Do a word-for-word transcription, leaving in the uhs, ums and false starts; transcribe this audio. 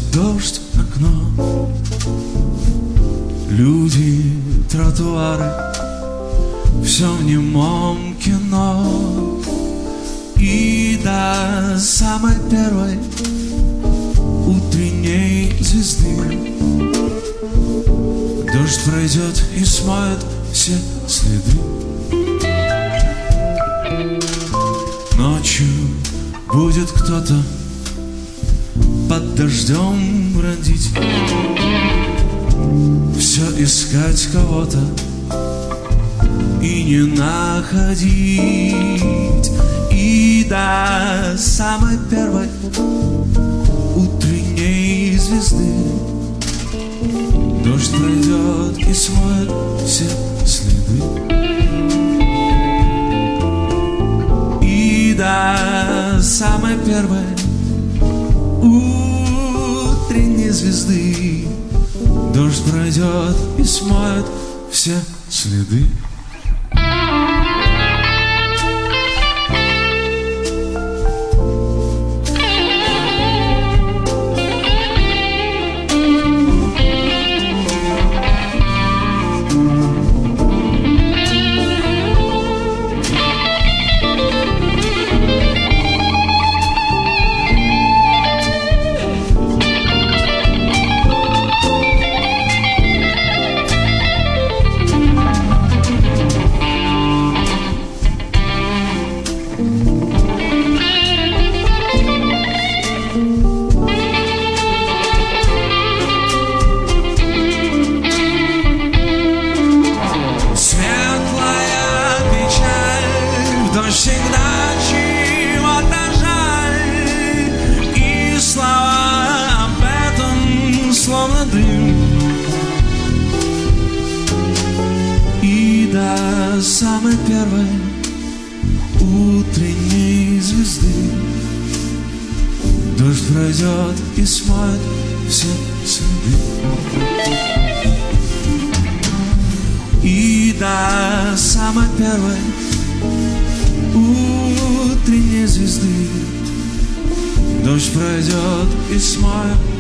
дождь, окно, люди, тротуары, все в немом кино. И до самой первой утренней звезды дождь пройдет и смоет все следы. Ночью будет кто-то под дождем бродить, все искать кого-то и не находить. И до самой первой утренней звезды дождь пройдет и смоет все следы. И до самой первой утренней звезды дождь пройдет и смоет все следы. Всегда чего-то жаль, и слова об этом словно дым. И до самой первой утренней звезды дождь пройдет и смоет все следы. И до самой первой утренней звезды дождь пройдет и смоет